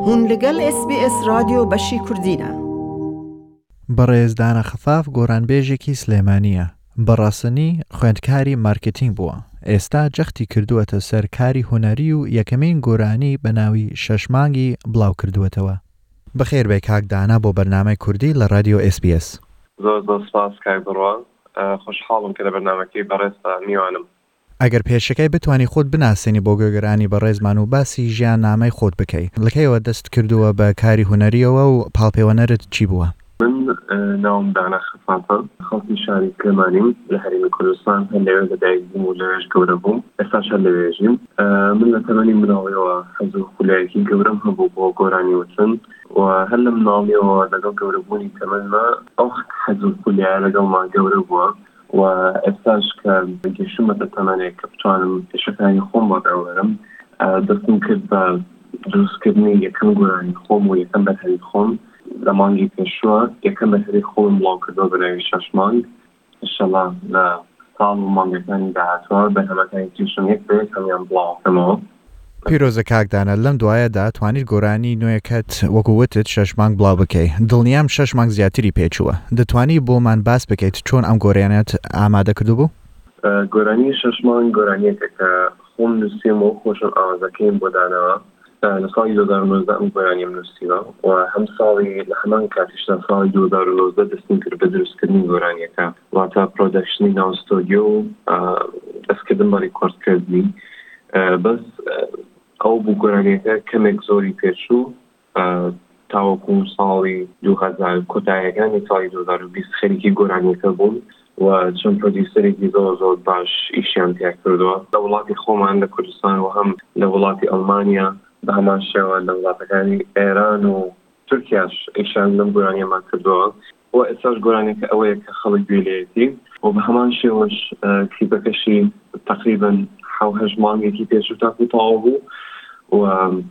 هون لەگەڵ SBS رادیۆ بەشی کوردینە. بەڕێزدانە خەفاف گۆرانبێژێکی سلێمانیە. بەڕاستنی خوێندکاری مارکتینگ بووە. ئێستا جەختی کردووەتە سەر کاری هونەری و یەکەمین گۆرانی بە ناوی 6 مانگی بڵاو کردووەتەوە. بەخێر بێ کاک دانا بۆ بەرنامەی کوردی لە رادیۆ SBS. زۆر سپاس کاک بڕوان. خۆشحاڵم کە لە بەرنامەکەی بەڕێزدا میوانم. ئەگەر پێشەکەی بتوانی خۆت بناسێنی بۆ گوێگەرانی بەڕێزمان و باسی ژیان نامەی خۆت بکەی. لەکەیەوە دەست کردووە بە کاری هونەریەوە و پاڵپەیوەنەرت چی بووە؟ من ناوم دانا خەفافە، خەڵکی شاری کرمانیم لە هەرێمی کوردستان، هەر لەوێ لەدایک بووم و لەوێش گەورە بووم، ئێستاش هەر لەوێژیم. من لە تەمەنی مناڵیەوە حەز و خولایەکی گەورەم هەبوو بۆ گۆرانی وتن و هەر لە مناڵیەوە لەگەڵ گەورەبوونی تەمەنما ئەو حەز و خولایە لەگەڵمان گەورە بووە و ئێستاش کە گەیشتمەتە تەمەنێک کە بتوانم پێشەکانی خۆم بۆ داوەرم، دەستم کرد بە دروستکردنی یەکەم گۆرانی خۆم و یەکەم بەرهەمی خۆم. لە مانگی پێشوە یەکەم بەرهەمی خۆم بڵاو کردەوە بە ناوی 6 مانگ. ئینشەڵا لە ساڵ و مانگەکانی داهاتوە بەرهەمەکانی تریشم یەک بێت هەمیان بڵاوکەمەوە. پیرۆزە کاکدانە، لەم دوایەدا توانیت گۆرانی نوێیەکەت وەکووتت 6 مانگ بڵاو بکەی. دڵنیام 6 مانگ زیاتری پێچووە. دەتوانی بۆمان باس بکەیت چۆن ئەم گۆرانیت ئامادە کردو بوو؟ گۆرانی 6 مانگ گۆرانیەکە کە خۆم نووسیم و خۆشم ئامادەکەیم بۆ دانەوە. لە ساڵی 2019 ئەم گۆرانیم نووسیوە و هەم ساڵی لە هەمان کاتیشدا ساڵی 2019 دەستم کرد بە دروستکردنی گۆرانیەکە، واتە پرۆدەکشنی ناو ستۆدیۆ و دەستکردن بە ڕیکۆردکردنی. بەس ئەو بوو گۆرانیەکە کەمێک زۆری پێچوو تاوەکو ساڵی 2000 کۆتاییەکانی ساڵی 2020 خەریکی گۆرانیەکە بوون و چەند پرۆدیوسەرێکی زۆر باش ئیشیان تیا کردووە لە وڵاتی خۆمان لە کوردستان و هەم لە وڵاتی ئەڵمانیا، بە هەمان شێوە لە وڵاتەکانی ئێران و تورکیاش ئیشان لەم گۆرانیەمان کردووە و ئێستاش گۆرانێکە ئەوەیە کە خەڵک گوێلەیەتی و بە هەمان شێوەش کلیپەکەشی تقریبا 7 مانگێکی پێچوو تاکو تەواو بوو و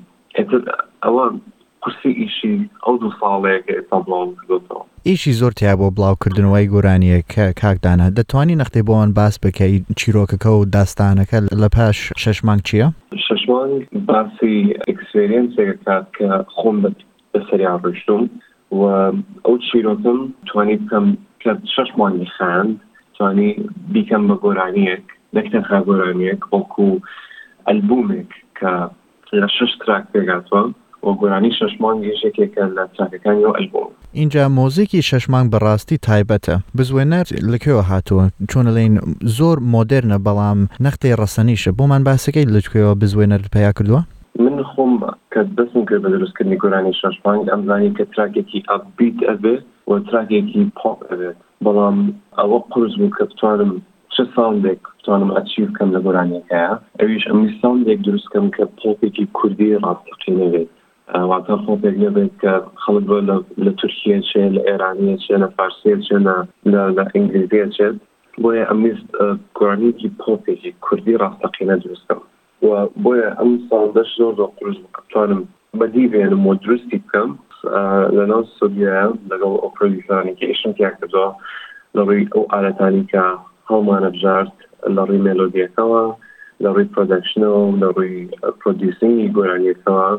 ئەوە قورسی ئیشی ئەو 2 ساڵەیە کە ئێستا بڵاو کردوتەوە. ئیشی زۆر تیا بۆ بڵاوکردنەوەی گۆرانیە کە کاکدانە. دەتوانی نەختەی بۆەوەن باس بکەی چیرۆکەکە و داستانەکە لە پاش 6 مانگ چییە؟ 6 مانگ باسی ئەکسپێرینسێکە کات کە خۆم بەسەریان ڕۆیشتوم و ئەو چیرۆکم توانی بکەم کە 6 مانگی خاند توانی بیکەم بە گۆرانیەک، نەکتەنها گۆرانیەک وەکو ئەلبومێک کە لە 6 تراک پێگاتوە و گۆرانی 6 مانگی یەکێکە لە تراکەکانی ئەو ئەلبوم. اینجا مۆزیکی 6 مانگ بەڕاستی تایبەتە. بزوێنەر لەکوێوە هاتووە؟ چۆنەڵێن زۆر مۆدرنە بەڵام نەختەی ڕەسەنیشە. بۆمان باسەکەی لەکوێوە بزوێنەر پیا کردووە؟ من خۆم کە دەستم کرد بە دروستکردنی گۆرانی 6 مانگ ئەمزانی کە تراکێکی ئەپبیت ئەبێت و تراکێکی پۆپ ئەبێت، بەڵام ئەوە قورس بوو کە بتوانم چه ساوندێک بتوانم ئەچیو بکەم لە گۆرانیەکەیە. ئەویش ئەمی ساوندێک دروستکەم کە پۆپێکی کوردی ڕاستەقینە بێت، واتە پۆپێک نەبێت کە خەڵک بۆ لە تورکیە چێ، لە ئێرانیە چێ، لە فارسیە چێ، لە ئینگلیزیە چێت. بۆیە ئەمیست گۆرانیەکی پۆپێکی کوردی ڕاستەقینە دروستکەم و بۆیە ئەم ساوندەش زۆر قورس بوو کە بتوانم بەدی بێنم و دروستی بکەم لەناو ستۆدیۆیە لەگەڵ ئەو پرۆدیوسەرانی کە ئیشم تیا کردووە لە ڕووی ئەو ئالەتانی کە هەڵمانە بژارد لە ڕووی مێلۆدیەکەوە، لە ڕووی پرۆدەکشنەوە و لە ڕووی پرۆدیوسینگی گۆرانیەکەوە.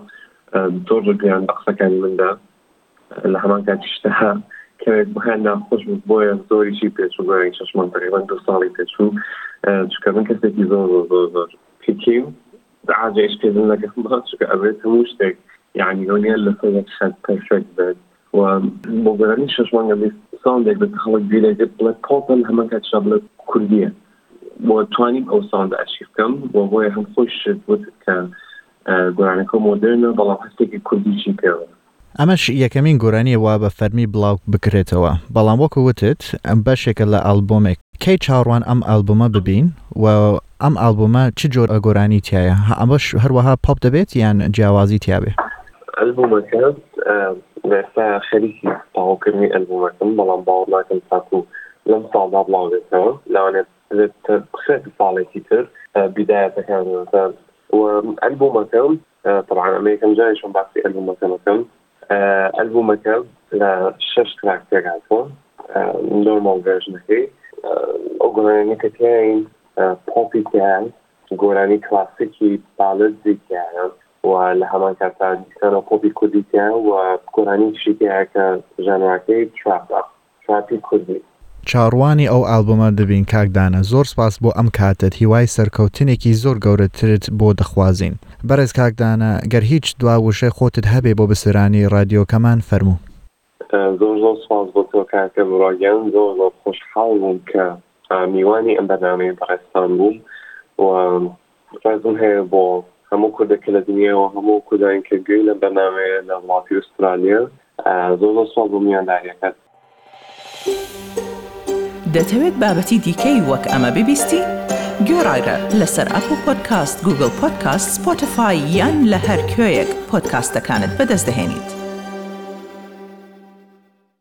زۆر گویان بە قسەکانی مندا لە هەمان کاتیشدا کەمێک بەیان ناخۆش بوو، بۆیە زۆریشی پێچوو گۆرانی 6 مانگ تقریبا 2 ساڵی پێچوو، چونکە من کەسێکی زۆر پیکی و عاجز پێدن نەکەم چونکە ئەبێت هەموو شتێک یعنی هۆنیە لەسەر یەک شەت پەرفێکت بێت و بۆ گۆرانی 6 مانگ ئەبێت ساوندێک بێت خەڵک بیرێت بڵێت پۆپن هەمان کاتیشدا بڵێت کوردیە بۆ توانیم ئەو ساوندە ئەچیو بکەم و بۆیە هەم خۆش شت وتت کە گۆرانەکە مۆدرنە بەڵام هەستێکی کوردیشی پێوە. ئەمەش یەکەمین گۆرانیە وا بە فەرمی بڵاو بکرێتەوە، بەڵام وەکو وتت ئەم بەشێکە لە ئەلبومێک. کەی چاڕوان ئەم ئەلبومە ببین و ئەم ئەلبومە چ جۆر گۆرانی تایە؟ ئەمەش هەروەها پۆپ دەبێت یان جیاوازی تیاابێ؟ ئەلبومەکە ئێستا خەریکی تەواوکردنی ئەلبومەکەم، بەڵام باوەڕ ناکەم تاکو لەم ساڵدا بڵاوێتەوە، لەوانێت بخرێت ساڵێکی تر بیدایەتەکانەوە و ئەلبومەکەم طبعا ئەمریکم جایشم باسی ئەلبومەکەم ئەلبومەکە لە 6 تراک پێگاتوە نۆرمال ڤێرژنەکەی. ئەو گۆرانیەکە تیاین پۆپی تیایە، گۆرانی کلاسیکی باڵدی تیایە، و لهمان كانت كانوا كوبي كوديتيان وكوراني شيكي هكا جانواكي ترابي كودي چاڕوانی ئەو ئالبومە دەبین کاکدانە زۆر سپاس بۆ ئەم کاتت هیوای سەرکەوتنێکی زۆر گەورەترت بۆ دەخوازین بەڕێز کاکدانە گەر هیچ دواوشەی خۆتت هەبێ بۆ بەسەرانی رادیۆکەمان فەرموو زۆر سپاس بۆ تۆ کاکە بڕاگەن زۆر خۆشحاڵ بووم کە میوانی ئەم بەرنامەی بەڕێستان بووم و ڕێزم هەیە بۆ هەموو کوردێکە لە دنیاوە هەموو کوردایان کە گوێی لە بەرنامەیە لە وڵاتی ئوسترالیا زۆر سپاس بۆ میوانداریەکەت دەتەوێت بابەتی دیکەی وەک ئەمە ببیستی؟ گۆڕایرە لەسەر ئەپل پۆدکاست، گوگل پۆدکاست، سپۆتیفای یان لە هەر کوێیەک پۆدکاستەکانت بەدەست دەهێنیت.